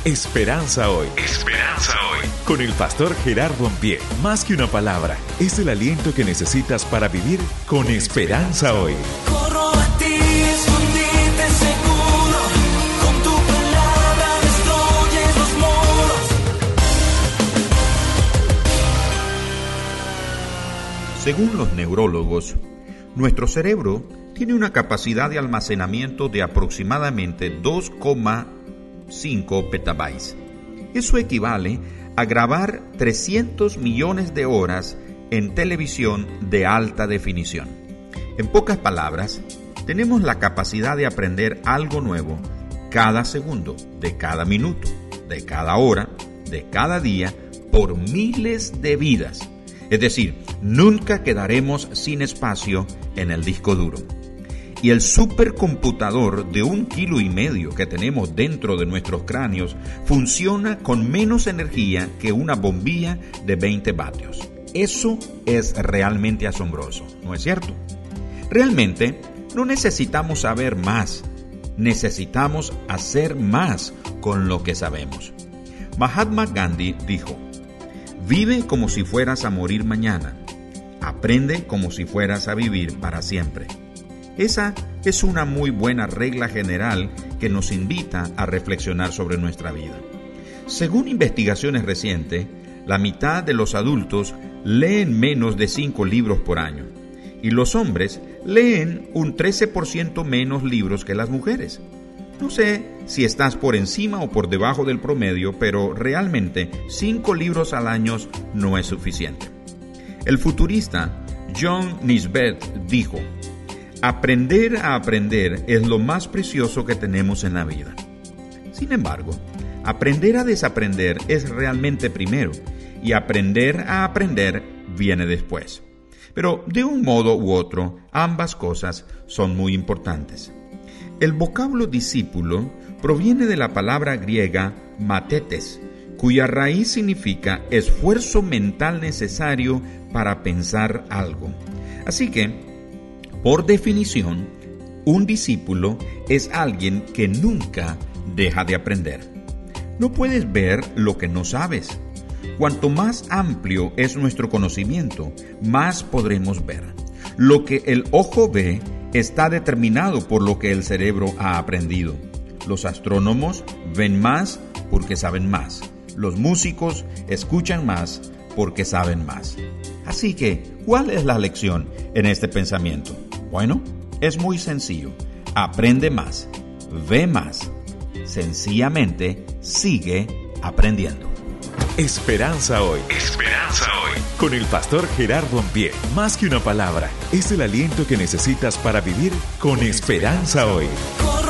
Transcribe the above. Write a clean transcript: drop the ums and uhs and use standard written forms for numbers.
Esperanza Hoy. Esperanza Hoy. Con el pastor Gerardo Ampié. Más que una palabra, es el aliento que necesitas para vivir con esperanza hoy. Corro a ti, escondite seguro. Con tu palabra destruyes los muros. Según los neurólogos, nuestro cerebro tiene una capacidad de almacenamiento de aproximadamente 2,5 petabytes. Eso equivale a grabar 300 millones de horas en televisión de alta definición. En pocas palabras, tenemos la capacidad de aprender algo nuevo cada segundo, de cada minuto, de cada hora, de cada día, por miles de vidas. Es decir, nunca quedaremos sin espacio en el disco duro. Y el supercomputador de 1,5 kilos que tenemos dentro de nuestros cráneos funciona con menos energía que una bombilla de 20 vatios. Eso es realmente asombroso, ¿no es cierto? Realmente no necesitamos saber más, necesitamos hacer más con lo que sabemos. Mahatma Gandhi dijo: vive como si fueras a morir mañana, aprende como si fueras a vivir para siempre. Esa es una muy buena regla general que nos invita a reflexionar sobre nuestra vida. Según investigaciones recientes, la mitad de los adultos leen menos de 5 libros por año y los hombres leen un 13% menos libros que las mujeres. No sé si estás por encima o por debajo del promedio, pero realmente 5 libros al año no es suficiente. El futurista John Nisbet dijo: aprender a aprender es lo más precioso que tenemos en la vida. Sin embargo, aprender a desaprender es realmente primero, y aprender a aprender viene después. Pero de un modo u otro, ambas cosas son muy importantes. El vocablo discípulo proviene de la palabra griega matetes, cuya raíz significa esfuerzo mental necesario para pensar algo. Así que, por definición, un discípulo es alguien que nunca deja de aprender. No puedes ver lo que no sabes. Cuanto más amplio es nuestro conocimiento, más podremos ver. Lo que el ojo ve está determinado por lo que el cerebro ha aprendido. Los astrónomos ven más porque saben más. Los músicos escuchan más porque saben más. Así que, ¿cuál es la lección en este pensamiento? Bueno, es muy sencillo. Aprende más, ve más. Sencillamente, sigue aprendiendo. Esperanza Hoy. Esperanza Hoy. Con el pastor Gerardo Ampié. Más que una palabra, es el aliento que necesitas para vivir con esperanza hoy.